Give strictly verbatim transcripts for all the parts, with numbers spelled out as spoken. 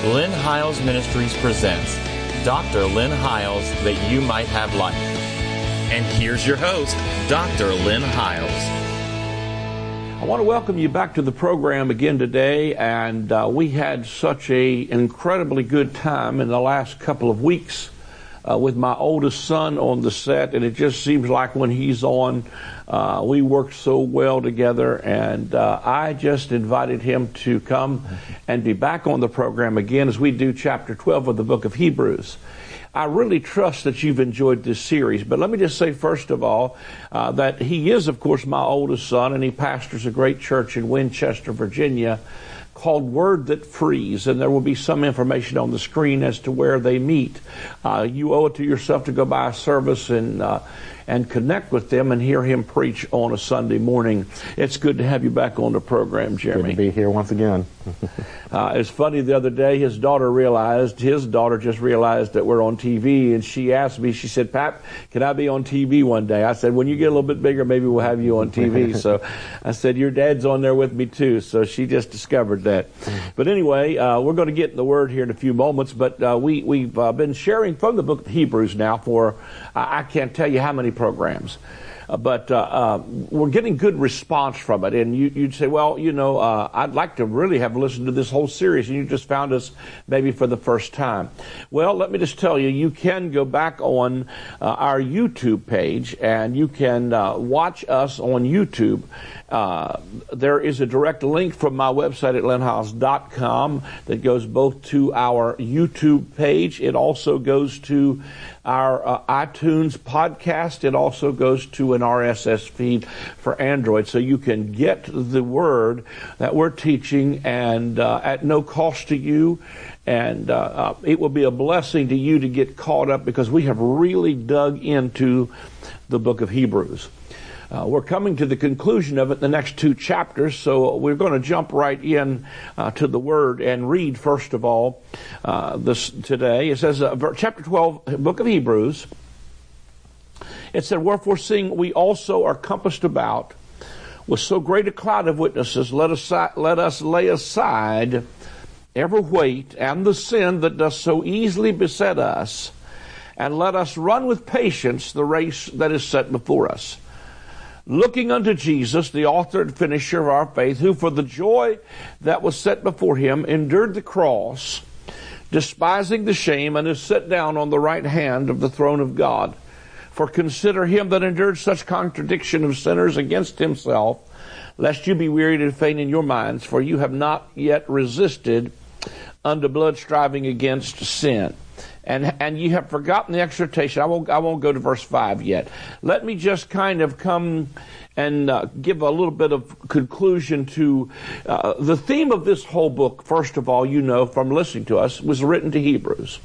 Lynn Hiles Ministries presents Doctor Lynn Hiles, that you might have life. And here's your host, Doctor Lynn Hiles. I want to welcome you back to the program again today, and uh, we had such a incredibly good time in the last couple of weeks uh, with my oldest son on the set, and it just seems like when he's on, uh, we work so well together, and uh, I just invited him to come and be back on the program again as we do chapter twelve of the book of Hebrews. I really trust that you've enjoyed this series, but let me just say first of all uh, that he is, of course, my oldest son, and he pastors a great church in Winchester, Virginia, called Word That Frees, and there will be some information on the screen as to where they meet. Uh, you owe it to yourself to go by a service and uh, and connect with them and hear him preach on a Sunday morning. It's good to have you back on the program, Jeremy. Good to be here once again. uh, it's funny, the other day his daughter realized, his daughter just realized that we're on T V, and she asked me, she said, "Pap, can I be on T V one day?" I said, "When you get a little bit bigger, maybe we'll have you on T V." So I said, "Your dad's on there with me too." So she just discovered that. But anyway, uh, we're going to get in the Word here in a few moments, but uh, we, we've uh, been sharing from the book of Hebrews now for, uh, I can't tell you how many programs. Uh, but uh, uh, we're getting good response from it. And you, you'd say, well, you know, uh, I'd like to really have listened to this whole series, and you just found us maybe for the first time. Well, let me just tell you, you can go back on uh, our YouTube page, and you can uh, watch us on YouTube. Uh, there is a direct link from my website at lynn hiles dot com that goes both to our YouTube page. It also goes to our uh, iTunes podcast. It also goes to an R S S feed for Android, so you can get the word that we're teaching, and uh, at no cost to you. And uh, uh, it will be a blessing to you to get caught up, because we have really dug into the book of Hebrews. Uh, we're coming to the conclusion of it in the next two chapters, so we're going to jump right in uh, to the Word and read, first of all, uh, this today. It says, uh, chapter twelve, book of Hebrews, it said, "Wherefore, seeing we also are compassed about with so great a cloud of witnesses, let us, let us lay aside every weight and the sin that does so easily beset us, and let us run with patience the race that is set before us. Looking unto Jesus, the author and finisher of our faith, who for the joy that was set before him endured the cross, despising the shame, and is set down on the right hand of the throne of God. For consider him that endured such contradiction of sinners against himself, lest you be wearied and faint in your minds, for you have not yet resisted unto blood, striving against sin. And and you have forgotten the exhortation." I won't I won't go to verse five yet. Let me just kind of come and uh, give a little bit of conclusion to uh, the theme of this whole book. First of all, you know from listening to us, was written to Hebrews.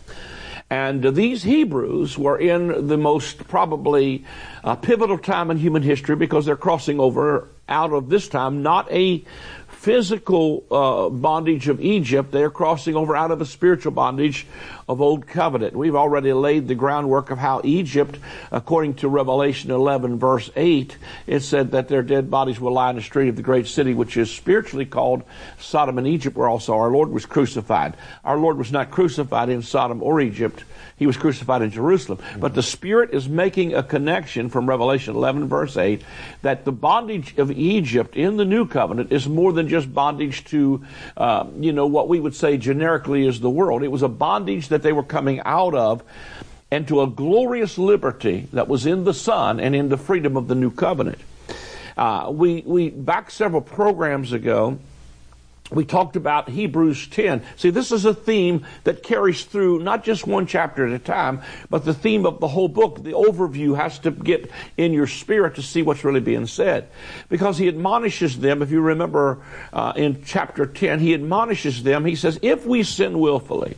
And uh, these Hebrews were in the most probably uh, pivotal time in human history, because they're crossing over out of this time, not a physical uh, bondage of Egypt. They're crossing over out of a spiritual bondage of Old Covenant. We've already laid the groundwork of how Egypt, according to Revelation eleven, verse eight, it said that their dead bodies will lie in the street of the great city, which is spiritually called Sodom and Egypt, where also our Lord was crucified. Our Lord was not crucified in Sodom or Egypt. He was crucified in Jerusalem. But the Spirit is making a connection from Revelation eleven, verse eight, that the bondage of Egypt in the New Covenant is more than just bondage to, uh, you know, what we would say generically is the world. It was a bondage that they were coming out of, and to a glorious liberty that was in the Son and in the freedom of the New Covenant. Uh, we, we, back several programs ago, we talked about Hebrews ten. See, this is a theme that carries through not just one chapter at a time, but the theme of the whole book. The overview has to get in your spirit to see what's really being said. Because he admonishes them, if you remember uh, in chapter ten, he admonishes them, he says, if we sin willfully,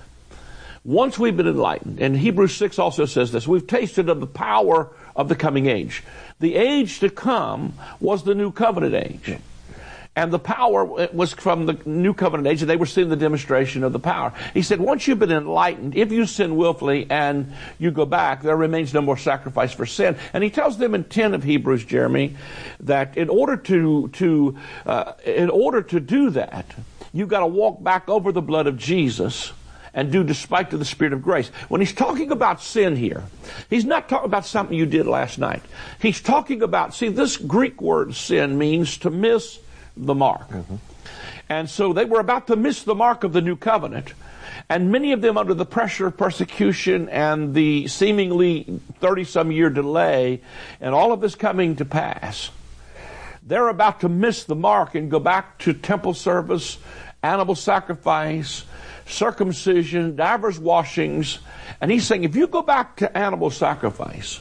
once we've been enlightened, and Hebrews six also says this, we've tasted of the power of the coming age. The age to come was the New Covenant age. And the power was from the New Covenant age, and they were seeing the demonstration of the power. He said, once you've been enlightened, if you sin willfully and you go back, there remains no more sacrifice for sin. And he tells them in ten of Hebrews, Jeremy, that in order to, to, uh, in order to do that, You've got to walk back over the blood of Jesus and do despite to the Spirit of grace. When he's talking about sin here, he's not talking about something you did last night. He's talking about, see, this Greek word sin means to miss the mark. Mm-hmm. And so they were about to miss the mark of the new covenant. And many of them, under the pressure of persecution and the seemingly thirty-some year delay and all of this coming to pass, they're about to miss the mark and go back to temple service, animal sacrifice, circumcision, divers washings. And he's saying, if you go back to animal sacrifice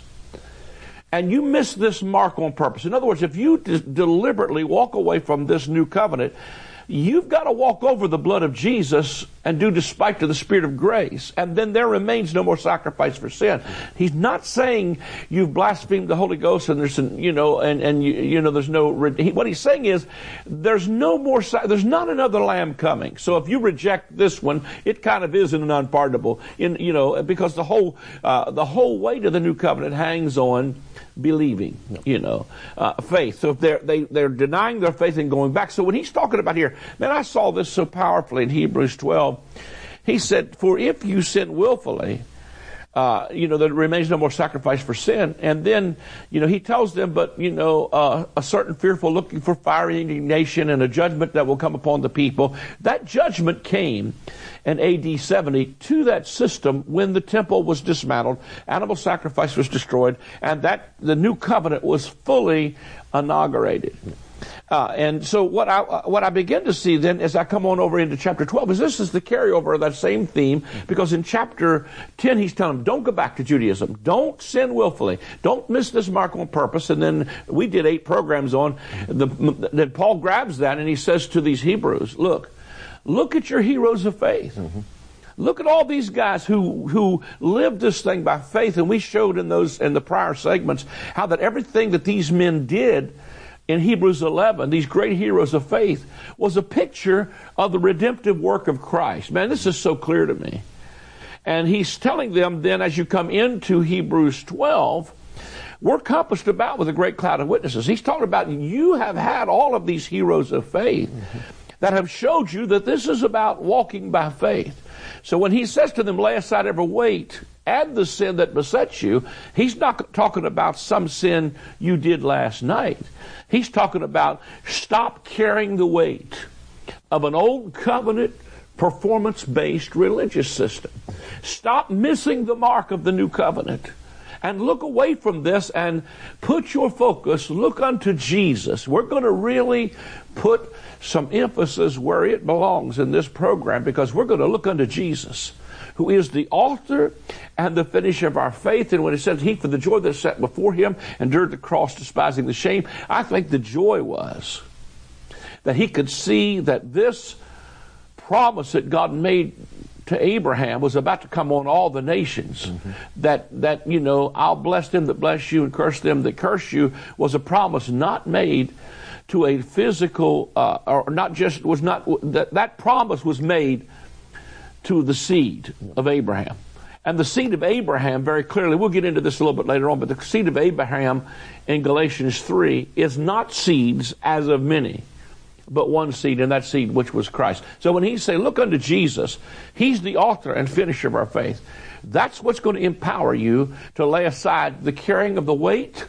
and you miss this mark on purpose, in other words, if you de- deliberately walk away from this new covenant, you've got to walk over the blood of Jesus and do despite to the Spirit of grace, and then there remains no more sacrifice for sin. He's not saying you've blasphemed the Holy Ghost and there's, an, you know, and and you, you know, there's no. He, what he's saying is there's no more. There's not another lamb coming. So if you reject this one, it kind of is an unpardonable. In you know, because the whole uh, the whole weight of the new covenant hangs on believing, you know, uh, faith. So if they're they, they're denying their faith and going back. So when he's talking about here, man, I saw this so powerfully in Hebrews twelve. He said, for if you sin willfully, uh, you know, there remains no more sacrifice for sin. And then, you know, he tells them, but, you know, uh, a certain fearful looking for fiery indignation and a judgment that will come upon the people. That judgment came in A D seventy to that system when the temple was dismantled, animal sacrifice was destroyed, and that the new covenant was fully inaugurated. Uh, and so what I uh, what I begin to see then as I come on over into chapter twelve is this is the carryover of that same theme, because in chapter ten he's telling them, don't go back to Judaism. Don't sin willfully. Don't miss this mark on purpose. And then we did eight programs on, the, then Paul grabs that and he says to these Hebrews, look, look at your heroes of faith. Mm-hmm. Look at all these guys who who lived this thing by faith, and we showed in those in the prior segments how that everything that these men did in Hebrews eleven, these great heroes of faith, was a picture of the redemptive work of Christ. Man, this is so clear to me. And he's telling them then, as you come into Hebrews twelve, we're compassed about with a great cloud of witnesses. He's talking about you have had all of these heroes of faith mm-hmm. that have showed you that this is about walking by faith. So when he says to them, lay aside every weight, add the sin that besets you, he's not talking about some sin you did last night. He's talking about stop carrying the weight of an old covenant, performance-based religious system. Stop missing the mark of the new covenant. And look away from this and put your focus, look unto Jesus. We're going to really put some emphasis where it belongs in this program, because we're going to look unto Jesus, who is the author and the finisher of our faith. And when it says he, for the joy that is set before him, endured the cross, despising the shame, I think the joy was that he could see that this promise that God made to Abraham was about to come on all the nations. Mm-hmm. That, that, you know, I'll bless them that bless you and curse them that curse you, was a promise not made to a physical, uh, or not just, was not, that, that promise was made to the seed of Abraham. And the seed of Abraham, very clearly, we'll get into this a little bit later on, but the seed of Abraham in Galatians three is not seeds as of many, but one seed, and that seed which was Christ. So when he say, look unto Jesus, he's the author and finisher of our faith. That's what's going to empower you to lay aside the carrying of the weight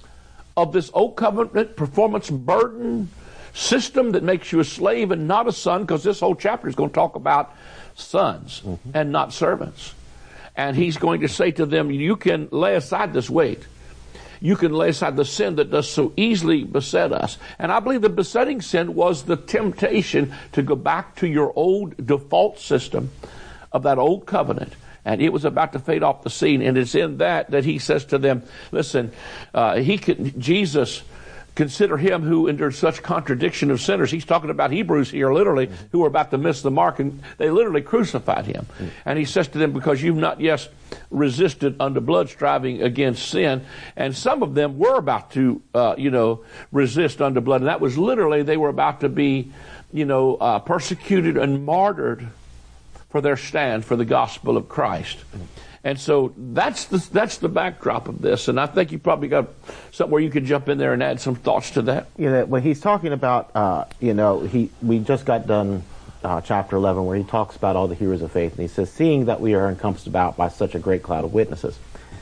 of this old covenant performance burden system that makes you a slave and not a son, because this whole chapter is going to talk about sons mm-hmm. and not servants. And he's going to say to them, you can lay aside this weight. You can lay aside the sin that does so easily beset us. And I believe the besetting sin was the temptation to go back to your old default system of that old covenant. And it was about to fade off the scene. And it's in that that he says to them, listen, uh, he can, Jesus, consider him who endured such contradiction of sinners. He's talking about Hebrews here, literally, mm-hmm. who were about to miss the mark, and they literally crucified him. Mm-hmm. And he says to them, because you've not yet resisted unto blood, striving against sin. And some of them were about to, uh, you know, resist unto blood. And that was literally, they were about to be, you know, uh, persecuted and martyred for their stand for the gospel of Christ. Mm-hmm. And so that's the that's the backdrop of this, and I think you probably got somewhere you could jump in there and add some thoughts to that. Yeah, when he's talking about, uh, you know, he we just got done uh, chapter eleven, where he talks about all the heroes of faith. And he says, seeing that we are encompassed about by such a great cloud of witnesses.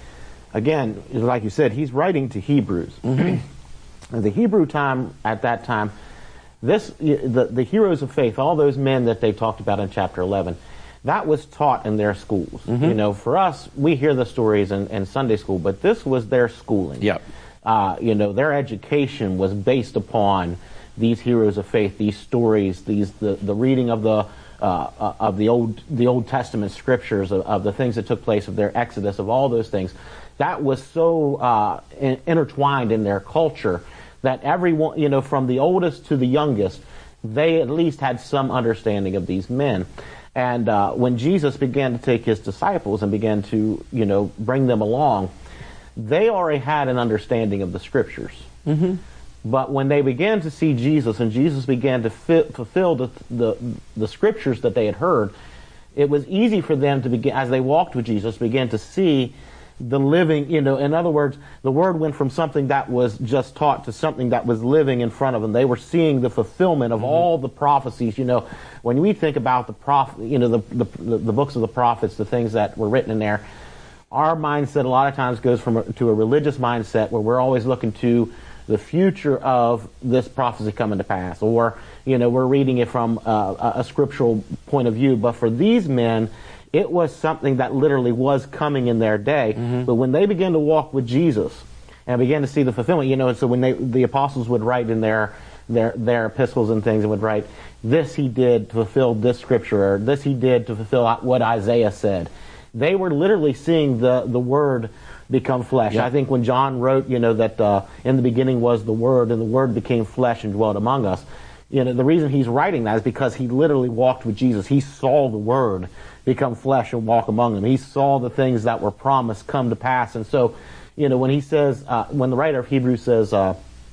Again, like you said, he's writing to Hebrews. Mm-hmm. The Hebrew time at that time, this the, the heroes of faith, all those men that they talked about in chapter eleven, that was taught in their schools. Mm-hmm. You know, for us, we hear the stories in, in Sunday school, but this was their schooling. Yep. Uh, you know, their education was based upon these heroes of faith, these stories, these the, the reading of the uh, uh, of the old the Old Testament scriptures, of, of the things that took place, of their Exodus, of all those things. That was so uh, in, intertwined in their culture that everyone, you know, from the oldest to the youngest, they at least had some understanding of these men. And uh, when Jesus began to take his disciples and began to, you know, bring them along, they already had an understanding of the scriptures. Mm-hmm. But when they began to see Jesus and Jesus began to fit, fulfill the, the the scriptures that they had heard, it was easy for them to begin, as they walked with Jesus, begin to see the living, you know, in other words, the word went from something that was just taught to something that was living in front of them. They were seeing the fulfillment of mm-hmm. all the prophecies. You know, when we think about the prophet, you know, the, the the books of the prophets, the things that were written in there, our mindset a lot of times goes from a, to a religious mindset where we're always looking to the future of this prophecy coming to pass, or, you know, we're reading it from uh, a scriptural point of view. But for these men, it was something that literally was coming in their day. Mm-hmm. But when they began to walk with Jesus and began to see the fulfillment, you know, and so when they, the apostles would write in their, their, their epistles and things and would write, this he did to fulfill this scripture, or this he did to fulfill what Isaiah said. They were literally seeing the, the word become flesh. Yeah. I think when John wrote, you know, that uh, in the beginning was the Word, and the Word became flesh and dwelt among us, you know, the reason he's writing that is because he literally walked with Jesus. He saw the Word become flesh and walk among them. He saw the things that were promised come to pass. And so, you know, when he says, uh, when the writer of Hebrews says, uh,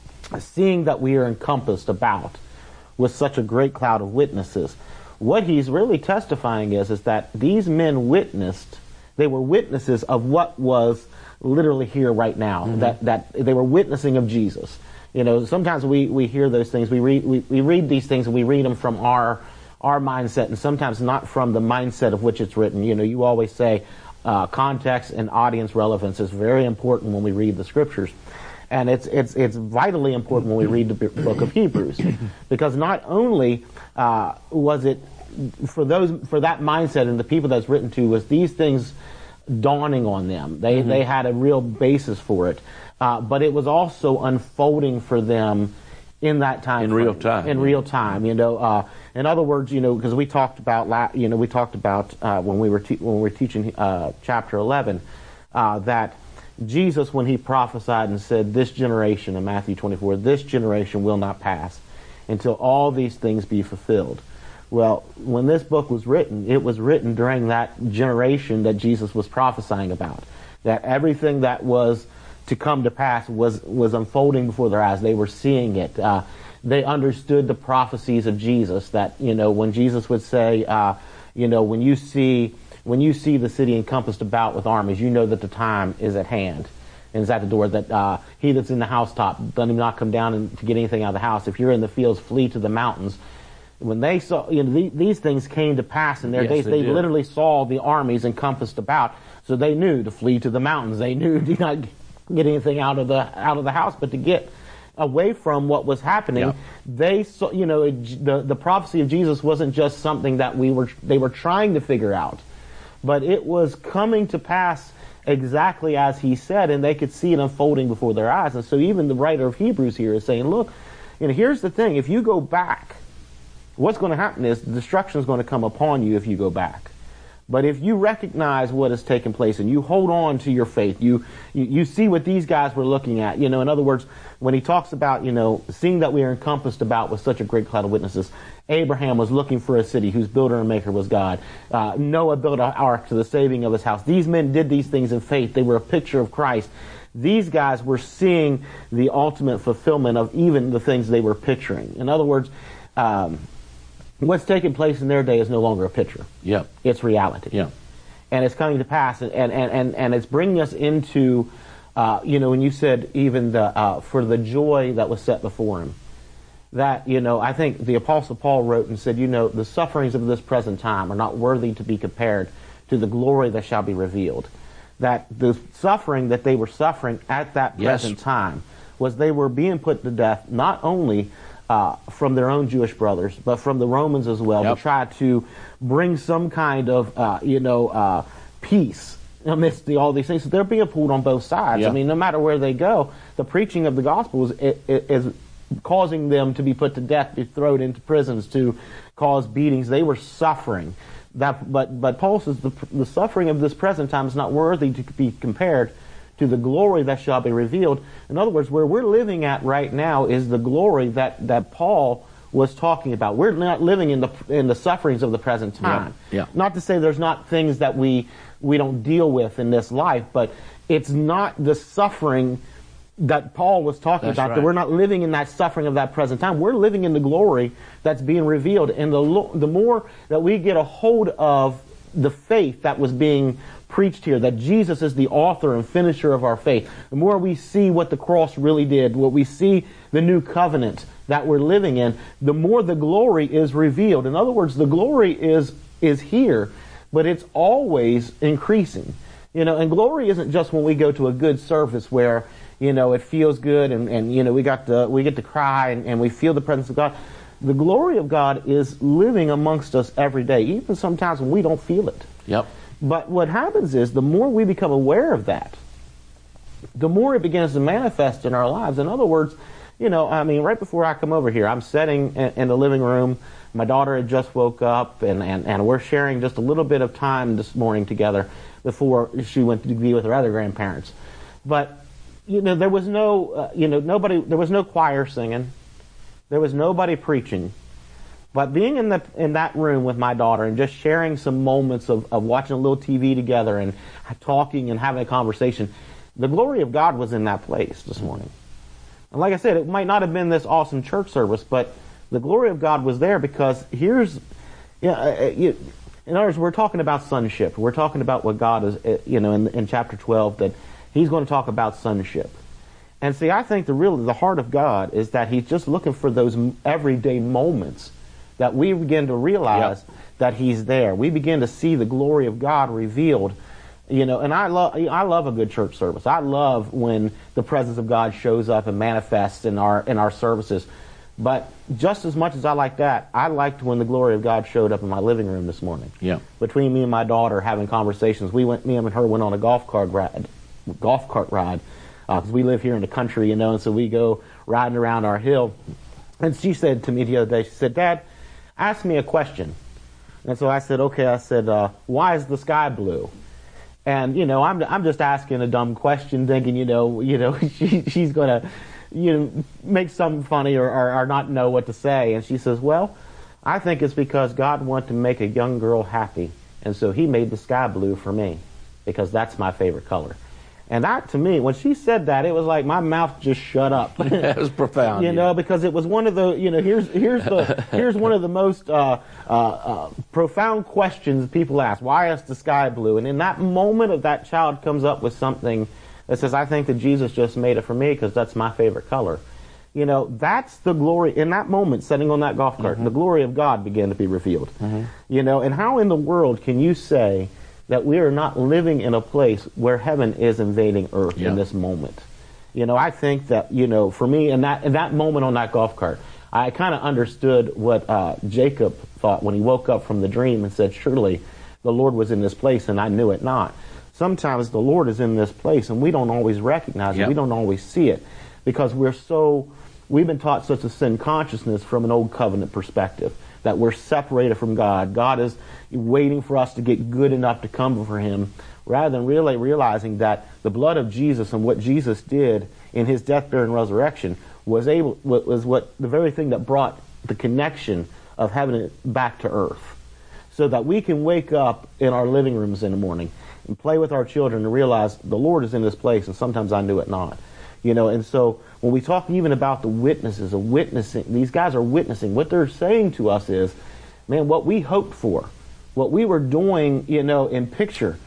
seeing that we are encompassed about with such a great cloud of witnesses, what he's really testifying is, is that these men witnessed, they were witnesses of what was literally here right now, mm-hmm. that, that they were witnessing of Jesus. You know, sometimes we, we hear those things, we read, we, we read these things and we read them from our, our mindset, and sometimes not from the mindset of which it's written. You know, you always say uh, context and audience relevance is very important when we read the scriptures. And it's, it's, it's vitally important when we read the book of Hebrews, because not only uh, was it for those, for that mindset and the people that's written to, was these things dawning on them. They mm-hmm. they had a real basis for it, uh, but it was also unfolding for them in that time, in frame, real time. In real time, you know. Uh, in other words, you know, because we talked about, la- you know, we talked about uh, when we were te- when we were teaching uh, chapter eleven uh, that Jesus, when he prophesied and said, "This generation," in Matthew twenty-four, "this generation will not pass until all these things be fulfilled." Well, when this book was written, it was written during that generation that Jesus was prophesying about. That everything that was to come to pass was, was unfolding before their eyes. They were seeing it. Uh, they understood the prophecies of Jesus. That, you know, when Jesus would say, uh, you know, when you see when you see the city encompassed about with armies, you know that the time is at hand and is at the door. That uh, he that's in the housetop doesn't not come down and to get anything out of the house. If you're in the fields, flee to the mountains. When they saw, you know, the, these things came to pass in their yes, days. They, they did. literally saw the armies encompassed about, so they knew to flee to the mountains. They knew to not get anything out of the out of the house, but to get away from what was happening. Yep. They saw, you know, it, the the prophecy of Jesus wasn't just something that we were they were trying to figure out, but it was coming to pass exactly as he said, and they could see it unfolding before their eyes. And so even the writer of Hebrews here is saying, look, you know, here's the thing: if you go back, what's going to happen is destruction is going to come upon you if you go back. But if you recognize what has taken place and you hold on to your faith, you, you you see what these guys were looking at. You know, in other words, when he talks about, you know, seeing that we are encompassed about with such a great cloud of witnesses, Abraham was looking for a city whose builder and maker was God. Uh, Noah built an ark to the saving of his house. These men did these things in faith. They were a picture of Christ. These guys were seeing the ultimate fulfillment of even the things they were picturing. In other words, um, what's taking place in their day is no longer a picture. Yep. It's reality. Yeah. And it's coming to pass, and, and, and, and it's bringing us into, uh, you know, when you said even the, uh, for the joy that was set before him. that, you know, I think the Apostle Paul wrote and said, you know, the sufferings of this present time are not worthy to be compared to the glory that shall be revealed. That the suffering that they were suffering at that present Yes. time was they were being put to death not only uh, from their own Jewish brothers, but from the Romans as well, Yep. to try to bring some kind of, uh, you know, uh, peace amidst the, all these things. So they're being pulled on both sides. Yeah. I mean, no matter where they go, the preaching of the gospel is, is causing them to be put to death, be thrown into prisons, to cause beatings. They were suffering. That, but, but Paul says the, the suffering of this present time is not worthy to be compared to the glory that shall be revealed. In other words, where we're living at right now is the glory that, that Paul was talking about. We're not living in the in the sufferings of the present time. Yeah, yeah. Not to say there's not things that we we don't deal with in this life, but it's not the suffering that Paul was talking That's about. right. That we're not living in that suffering of that present time. We're living in the glory that's being revealed. And the lo- the more that we get a hold of the faith that was being preached here, that Jesus is the author and finisher of our faith, the more we see what the cross really did, what we see the new covenant that we're living in, the more the glory is revealed. In other words, the glory is is here, but it's always increasing. You know, and glory isn't just when we go to a good service where, you know, it feels good and, and you know, we got to, we get to cry and, and we feel the presence of God. The glory of God is living amongst us every day, even sometimes when we don't feel it. Yep. But what happens is the more we become aware of that, the more it begins to manifest in our lives. In other words, you know, I mean, right before I come over here, I'm sitting in, in the living room. My daughter had just woke up, and, and, and we're sharing just a little bit of time this morning together before she went to be with her other grandparents. But, you know, there was no, uh, you know, nobody, there was no choir singing. There was nobody preaching. But being in the in that room with my daughter and just sharing some moments of, of watching a little T V together and talking and having a conversation, the glory of God was in that place this morning. And like I said, it might not have been this awesome church service, but the glory of God was there because here's, you know, uh, you, in other words, we're talking about sonship. We're talking about what God is, uh, you know, in, in chapter twelve, that He's going to talk about sonship. And see, I think the real, the heart of God is that He's just looking for those everyday moments that we begin to realize Yep. that He's there. We begin to see the glory of God revealed. You know, and I love I love a good church service. I love when the presence of God shows up and manifests in our in our services. But just as much as I like that, I liked when the glory of God showed up in my living room this morning. Yeah. Between me and my daughter having conversations, we went, me and her went on a golf cart ride, golf cart ride, because uh, we live here in the country, you know, and so we go riding around our hill. And she said to me the other day, she said, "Dad, ask me a question." And so I said, okay, I said, uh, why is the sky blue? And, you know, I'm I'm just asking a dumb question, thinking, you know, you know, she, she's going to, you know, make something funny or, or, or not know what to say. And she says, well, I think it's because God wanted to make a young girl happy. And so He made the sky blue for me because that's my favorite color. And that, to me, when she said that, it was like my mouth just shut up. That was profound. You know, because it was one of the, you know, here's here's the here's one of the most uh, uh, uh, profound questions people ask. Why is the sky blue? And in that moment, of that child comes up with something that says, "I think that Jesus just made it for me because that's my favorite color." You know, that's the glory. In that moment, sitting on that golf cart, mm-hmm. the glory of God began to be revealed. Mm-hmm. You know, and how in the world can you say that we are not living in a place where heaven is invading earth yeah. in this moment? You know, I think that, you know, for me, in that in that moment on that golf cart, I kind of understood what uh, Jacob thought when he woke up from the dream and said, surely the Lord was in this place and I knew it not. Sometimes the Lord is in this place and we don't always recognize yep. it. We don't always see it because we're so, we've been taught such a sin consciousness from an old covenant perspective that we're separated from God. God is waiting for us to get good enough to come before Him, rather than really realizing that the blood of Jesus and what Jesus did in His death, burial, and resurrection was able was what the very thing that brought the connection of heaven back to earth, so that we can wake up in our living rooms in the morning and play with our children and realize the Lord is in this place, and sometimes I knew it not. You know, and so when we talk even about the witnesses of witnessing, these guys are witnessing. What they're saying to us is, man, what we hoped for, what we were doing, you know, in picture,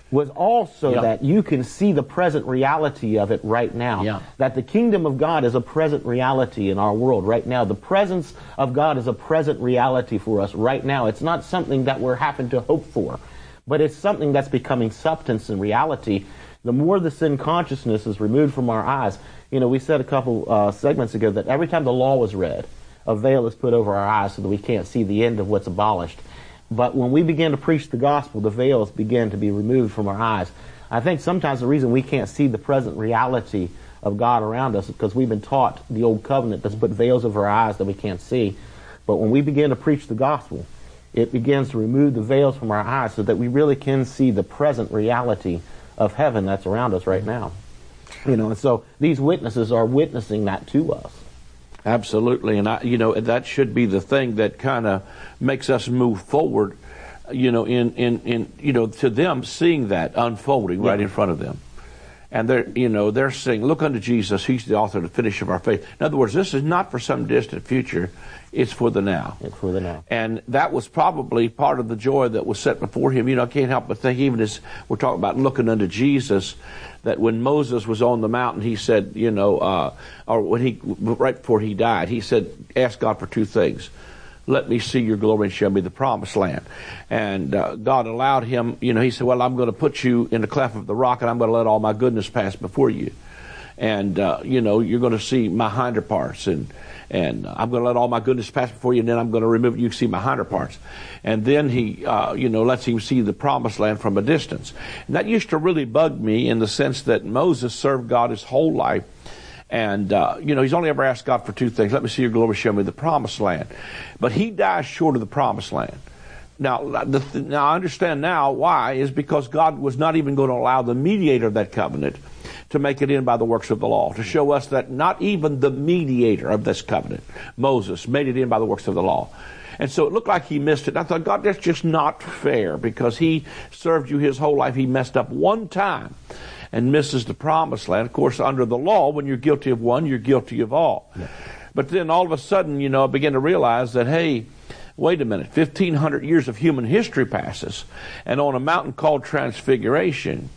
was also Yeah. that you can see the present reality of it right now. Yeah. That the kingdom of God is a present reality in our world right now. The presence of God is a present reality for us right now. It's not something that we're having to hope for, but it's something that's becoming substance and reality. The more the sin consciousness is removed from our eyes, you know, we said a couple uh, segments ago that every time the law was read, a veil is put over our eyes so that we can't see the end of what's abolished. But when we begin to preach the gospel, the veils begin to be removed from our eyes. I think sometimes the reason we can't see the present reality of God around us is because we've been taught the old covenant that's put veils over our eyes that we can't see. But when we begin to preach the gospel, it begins to remove the veils from our eyes so that we really can see the present reality of heaven that's around us right now. You know, and so these witnesses are witnessing that to us. Absolutely, and I, you know, that should be the thing that kind of makes us move forward. You know, in, in, in you know, to them seeing that unfolding right Yeah. in front of them, and they're you know they're saying, "Look unto Jesus; He's the author and the finisher of our faith." In other words, this is not for some distant future; it's for the now. It's for the now. And that was probably part of the joy that was set before him. You know, I can't help but think, even as we're talking about looking unto Jesus, that when Moses was on the mountain, he said, you know, uh, or when he, right before he died, he said, ask God for two things. Let me see your glory and show me the promised land. And uh, God allowed him, you know, he said, well, I'm going to put you in the cleft of the rock, and I'm going to let all my goodness pass before you. And, uh, you know, you're going to see my hinder parts, and and I'm going to let all my goodness pass before you, and then I'm going to remove, you can see my hinder parts. And then he, uh, you know, lets him see the promised land from a distance. And that used to really bug me in the sense that Moses served God his whole life. And, uh, you know, he's only ever asked God for two things. Let me see your glory, show me the promised land. But he dies short of the promised land. Now, the th- now I understand now why, is because God was not even going to allow the mediator of that covenant to make it in by the works of the law, to show us that not even the mediator of this covenant, Moses, made it in by the works of the law. And so it looked like he missed it. And I thought, God, that's just not fair, because he served you his whole life. He messed up one time and misses the promised land. Of course, under the law, when you're guilty of one, you're guilty of all. Yeah. But then all of a sudden, you know, I began to realize that, hey, wait a minute, fifteen hundred years of human history passes, and on a mountain called Transfiguration,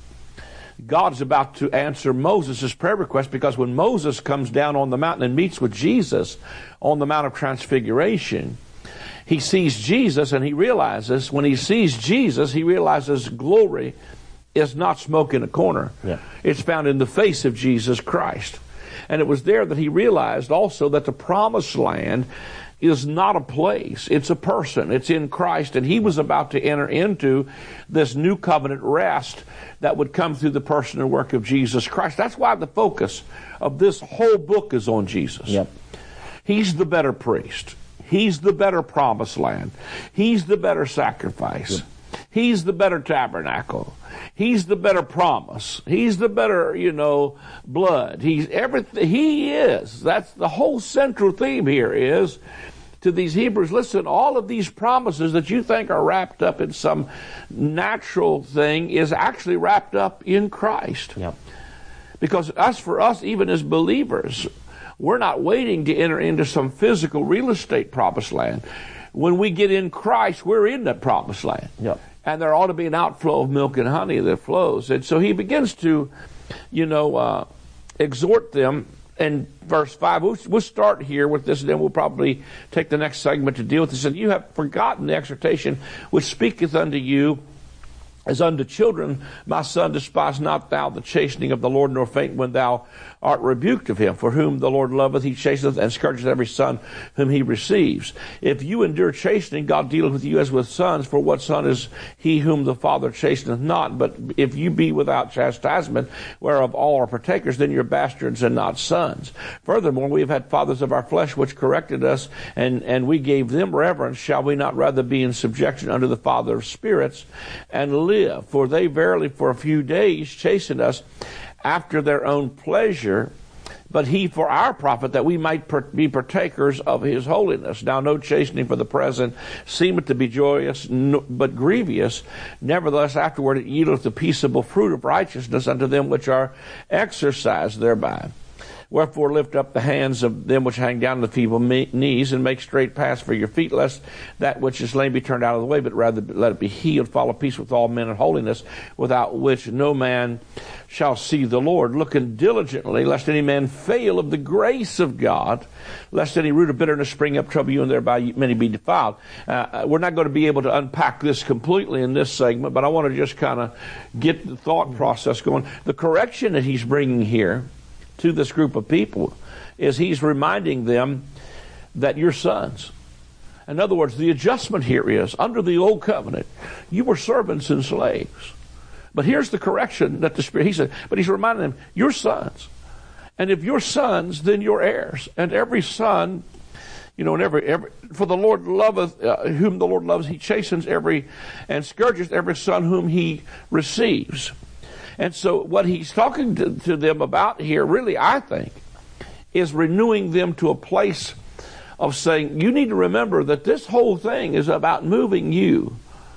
God's about to answer Moses' prayer request, because when Moses comes down on the mountain and meets with Jesus on the Mount of Transfiguration, he sees Jesus, and he realizes, when he sees Jesus, he realizes glory is not smoke in a corner. Yeah. It's found in the face of Jesus Christ. And it was there that he realized also that the promised land is not a place, it's a person. It's in Christ, and he was about to enter into this new covenant rest that would come through the person and work of Jesus Christ. That's why the focus of this whole book is on Jesus. Yep. He's the better priest. He's the better promised land. He's the better sacrifice. Yep. He's the better tabernacle. He's the better promise. He's the better, you know, blood. He's everything. He is. That's the whole central theme here is to these Hebrews. Listen, all of these promises that you think are wrapped up in some natural thing is actually wrapped up in Christ. Yep. Because us, for us, even as believers, we're not waiting to enter into some physical real estate promised land. When we get in Christ, we're in that promised land. Yep. And there ought to be an outflow of milk and honey that flows. And so he begins to, you know, uh, exhort them. In verse five, we'll, we'll start here with this, and then we'll probably take the next segment to deal with this. And you have forgotten the exhortation which speaketh unto you as unto children. My son, despise not thou the chastening of the Lord, nor faint when thou art rebuked of him. For whom the Lord loveth, he chasteneth, and scourgeth every son whom he receives. If you endure chastening, God dealeth with you as with sons. For what son is he whom the Father chasteneth not? But if you be without chastisement, whereof all are partakers, then you're bastards and not sons. Furthermore, we have had fathers of our flesh which corrected us, and, and we gave them reverence. Shall we not rather be in subjection unto the Father of spirits, and live? For they verily for a few days chastened us after their own pleasure, but he for our profit, that we might per- be partakers of his holiness. Now no chastening for the present seemeth to be joyous, no, but grievous. Nevertheless afterward it yieldeth the peaceable fruit of righteousness unto them which are exercised thereby. Wherefore lift up the hands of them which hang down to the feeble me- knees, and make straight paths for your feet, lest that which is lame be turned out of the way, but rather let it be healed. Follow peace with all men and holiness, without which no man shall see the Lord. Looking diligently, lest any man fail of the grace of God, lest any root of bitterness spring up, trouble you, and thereby many be defiled. Uh, we're not going to be able to unpack this completely in this segment, but I want to just kind of get the thought process going. The correction that he's bringing here to this group of people is he's reminding them that you're sons. In other words, the adjustment here is, under the old covenant, you were servants and slaves. But here's the correction that the Spirit, he said, but he's reminding them, you're sons. And if you're sons, then you're heirs. And every son, you know, and every, every for the Lord loveth, uh, whom the Lord loves, he chastens every, and scourges every son whom he receives. And so what he's talking to, to them about here, really, I think, is renewing them to a place of saying, you need to remember that this whole thing is about moving you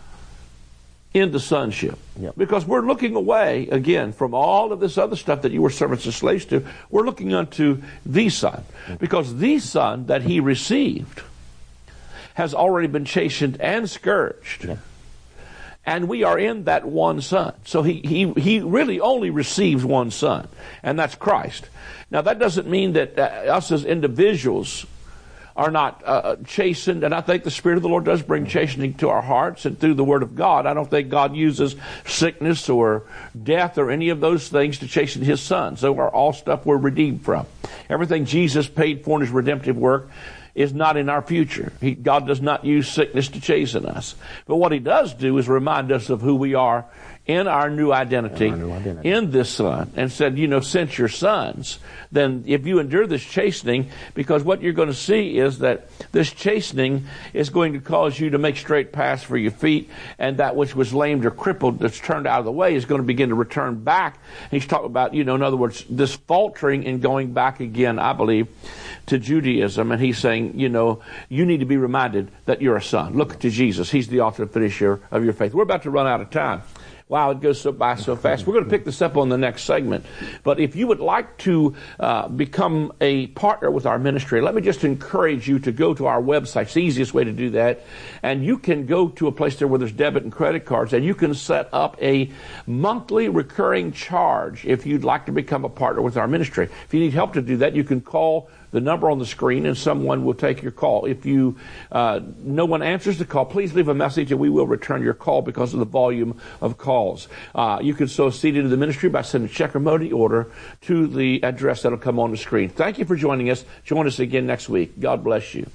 into sonship. Yep. Because we're looking away, again, from all of this other stuff that you were servants and slaves to. We're looking unto the Son. Mm-hmm. Because the Son that he received has already been chastened and scourged. Yeah. And we are in that one Son. So he, he, he really only receives one Son, and that's Christ. Now, that doesn't mean that uh, us as individuals are not uh, chastened, and I think the Spirit of the Lord does bring chastening to our hearts and through the Word of God. I don't think God uses sickness or death or any of those things to chasten His sons. Those are all stuff we're redeemed from. Everything Jesus paid for in His redemptive work is not in our future. He, God does not use sickness to chasten us. But what He does do is remind us of who we are in our new identity, in, our new identity. in this Son, and said, you know, since you're sons, then if you endure this chastening, because what you're going to see is that this chastening is going to cause you to make straight paths for your feet, and that which was lamed or crippled that's turned out of the way is going to begin to return back. He's talking about, you know, in other words, this faltering and going back again, I believe, to Judaism, and he's saying, you know, you need to be reminded that you're a son. Look to Jesus. He's the author and finisher of your faith. We're about to run out of time. Wow, it goes so by so fast. We're going to pick this up on the next segment. But if you would like to uh, become a partner with our ministry, let me just encourage you to go to our website. It's the easiest way to do that. And you can go to a place there where there's debit and credit cards, and you can set up a monthly recurring charge if you'd like to become a partner with our ministry. If you need help to do that, you can call the number on the screen, and someone will take your call. If you uh, no one answers the call, please leave a message, and we will return your call because of the volume of calls. Uh, you can sow a seed into the ministry by sending a check or money order to the address that will come on the screen. Thank you for joining us. Join us again next week. God bless you.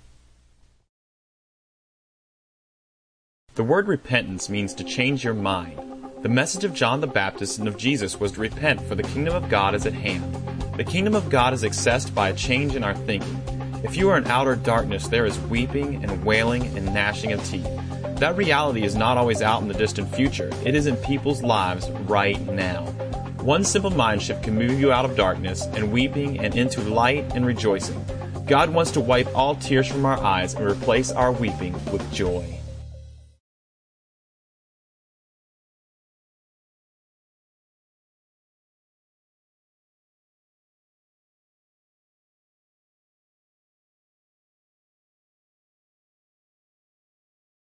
The word repentance means to change your mind. The message of John the Baptist and of Jesus was to repent, for the kingdom of God is at hand. The kingdom of God is accessed by a change in our thinking. If you are in outer darkness, there is weeping and wailing and gnashing of teeth. That reality is not always out in the distant future. It is in people's lives right now. One simple mind shift can move you out of darkness and weeping and into light and rejoicing. God wants to wipe all tears from our eyes and replace our weeping with joy.